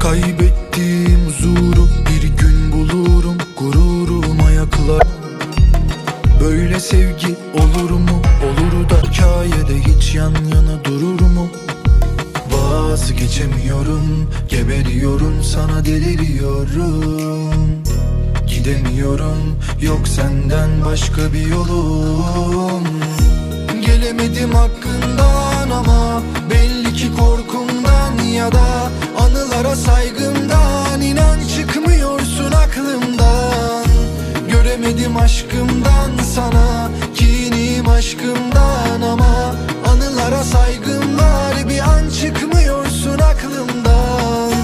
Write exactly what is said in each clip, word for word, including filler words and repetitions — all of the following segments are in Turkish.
Kaybettiğim huzuru bir gün bulurum, gururum ayaklar. Böyle sevgi olur mu? Olur da hikayede hiç yan yana durur mu? Vazgeçemiyorum, geberiyorum, sana deliriyorum. Gidemiyorum, yok senden başka bir yolum. Gelemedim hakkından ama belli ki korkumdan ya da anılara saygımdan. İnan çıkmıyorsun aklımdan. Göremedim aşkımdan sana, kinim aşkımdan ama anılara saygım var. Bir an çıkmıyorsun aklımdan.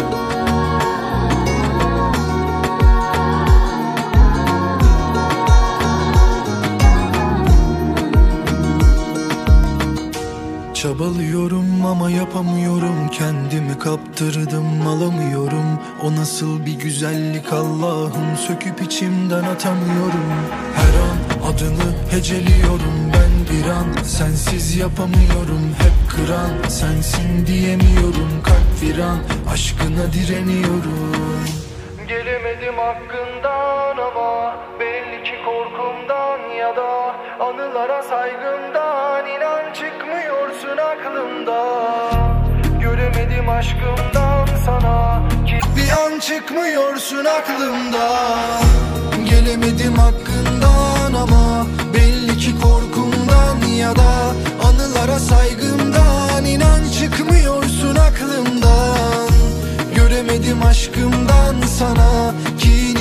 Çabalıyorum ama yapamıyorum, kendimi kaptırdım alamıyorum. O nasıl bir güzellik Allah'ım, söküp içimden atamıyorum. Her an adını heceliyorum ben bir an, sensiz yapamıyorum. Hep kıran sensin diyemiyorum, kalp viran, aşkına direniyorum. Gelemedim hakkından ama belli ki korkumdan ya da anılara saygımdan. İnan çıkmıyorsun aklımdan. Göremedim aşkımdan sana ki bir an çıkmıyorsun aklımdan. Gelemedim hakkından ama belli ki korkumdan ya da anılara saygımdan. İnan çıkmıyorsun aklımdan. Göremedim aşkımdan sana ki